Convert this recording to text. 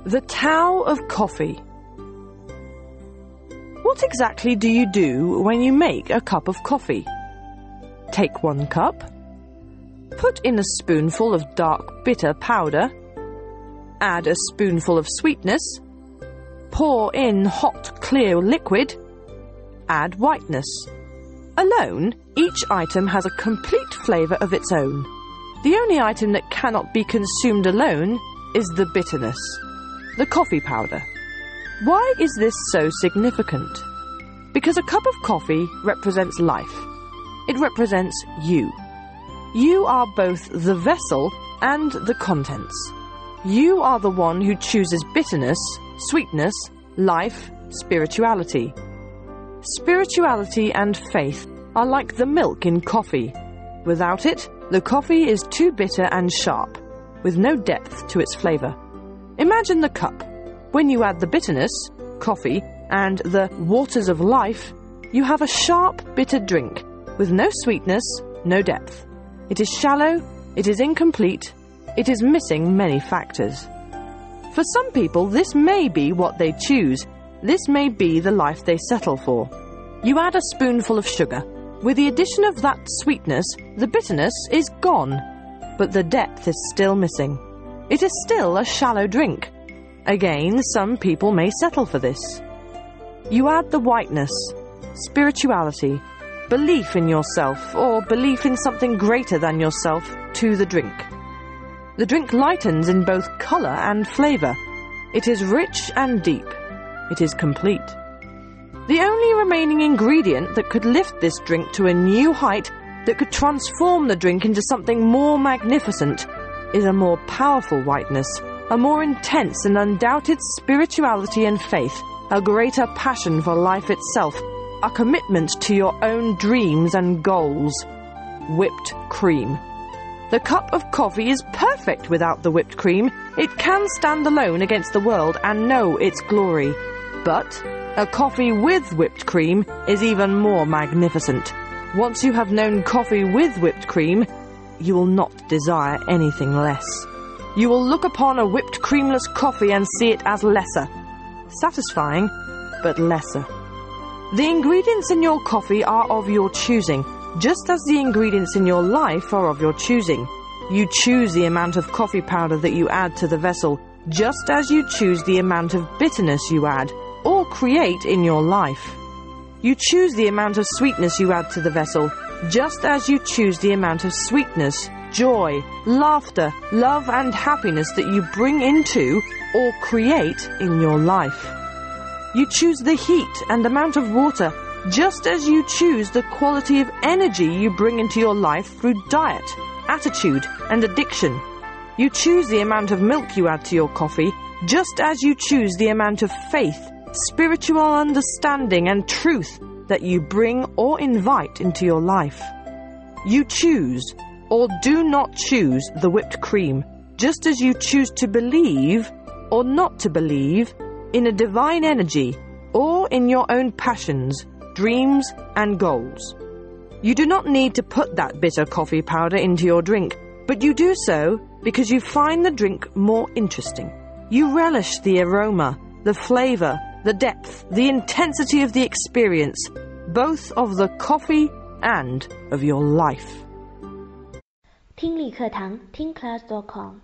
The Tao of Coffee. What exactly do you do when you make a cup of coffee? Take 1 cup, put in a spoonful of dark bitter powder, add a spoonful of sweetness, pour in hot clear liquid, add whiteness. Alone, each item has a complete flavour of its own. The only item that cannot be consumed alone is the bitterness, the coffee powder. Why is this so significant? Because a cup of coffee represents life. It represents you. You are both the vessel and the contents. You are the one who chooses bitterness, sweetness, life, spirituality. Spirituality and faith are like the milk in coffee. Without it, the coffee is too bitter and sharp, with no depth to its flavour. Imagine the cup. When you add the bitterness, coffee, and the waters of life, you have a sharp, bitter drink, with no sweetness, no depth. It is shallow, it is incomplete, it is missing many factors. For some people, this may be what they choose. This may be the life they settle for. You add a spoonful of sugar. With the addition of that sweetness, the bitterness is gone, but the depth is still missing. It is still a shallow drink. Again, some people may settle for this. You add the whiteness, spirituality, belief in yourself, or belief in something greater than yourself to the drink. The drink lightens in both colour and flavour. It is rich and deep. It is complete. The only remaining ingredient that could lift this drink to a new height, that could transform the drink into something more magnificent, is a more powerful whiteness, a more intense and undoubted spirituality and faith, a greater passion for life itself, a commitment to your own dreams and goals. Whipped cream. The cup of coffee is perfect without the whipped cream. It can stand alone against the world and know its glory. But a coffee with whipped cream is even more magnificent. Once you have known coffee with whipped cream, you will not desire anything less. You will look upon a whipped creamless coffee and see it as lesser. Satisfying, but lesser. The ingredients in your coffee are of your choosing, just as the ingredients in your life are of your choosing. You choose the amount of coffee powder that you add to the vessel, just as you choose the amount of bitterness you add or create in your life. You choose the amount of sweetness you add to the vessel, just as you choose the amount of sweetness, joy, laughter, love and happiness that you bring into or create in your life. You choose the heat and amount of water, just as you choose the quality of energy you bring into your life through diet, attitude and addiction. You choose the amount of milk you add to your coffee, just as you choose the amount of faith, spiritual understanding and truth that you bring or invite into your life. You choose or do not choose the whipped cream, just as you choose to believe or not to believe in a divine energy or in your own passions, dreams and goals. You do not need to put that bitter coffee powder into your drink, but you do so because you find the drink more interesting. You relish the aroma, the flavour, the depth, the intensity of the experience, both of the coffee and of your life. 听力课堂听class.com